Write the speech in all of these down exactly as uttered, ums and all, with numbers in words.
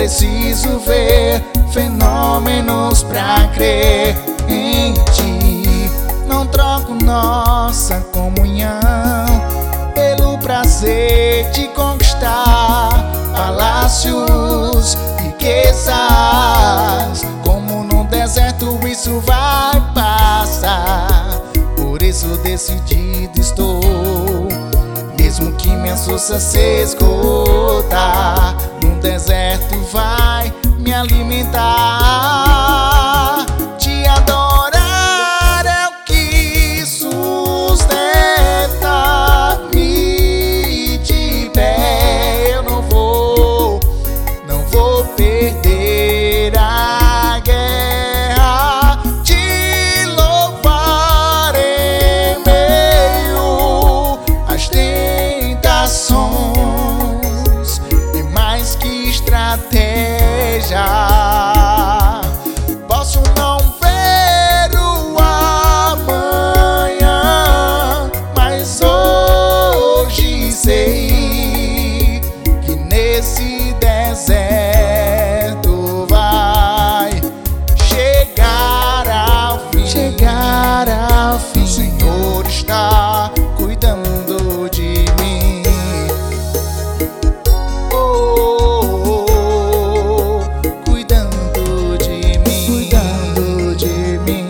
preciso ver fenômenos pra crer em ti. Não troco nossa comunhão pelo prazer de conquistar palácios, riquezas. Como no deserto isso vai passar. Por isso decidido estou, mesmo que minha força se esgotar, no deserto vai me alimentar. Te adorar é o que sustenta-me de pé. Eu não vou, não vou perder a guerra. Te louvar em meio às tentações é mais que estratégia. Posso não ver o amanhã, mas hoje sei que nesse deserto vai chegar ao fim. Chegar ao fim. O Senhor está cuidando de mim. Oh, oh, oh, cuidando de mim, cuidando de mim.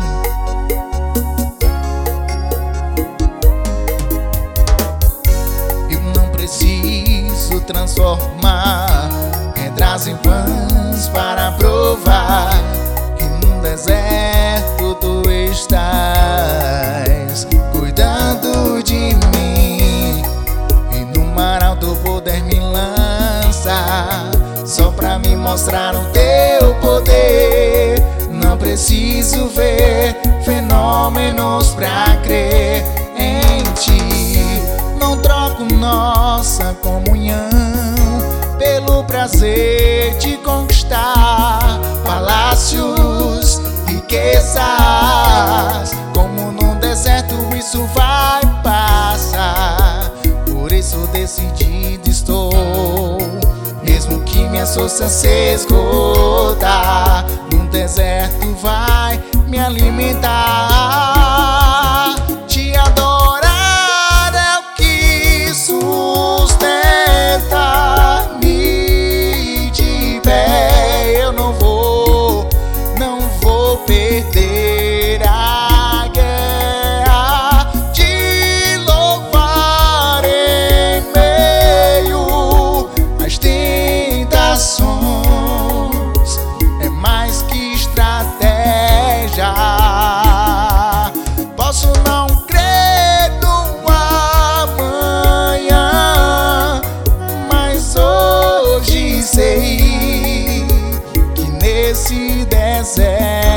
Eu não preciso transformar pedras em pães para provar que no deserto tu estás cuidando de mim. E no mar alto poder me lança, só pra me mostrar o teu poder. Não preciso ver fenômenos pra crer em ti. Não troco nossa comunhão pelo prazer de conquistar palácios, riquezas. Como no deserto isso vai passar. Por isso decidido estou, mesmo que minha força se esgotar, no deserto vai me alimentar. Te adorar é o que sustenta-me de pé. Eu não vou, não vou perder a guerra. Te louvar em meio às tentações é mais que estratégia. Posso não crer no amanhã, mas hoje sei que nesse deserto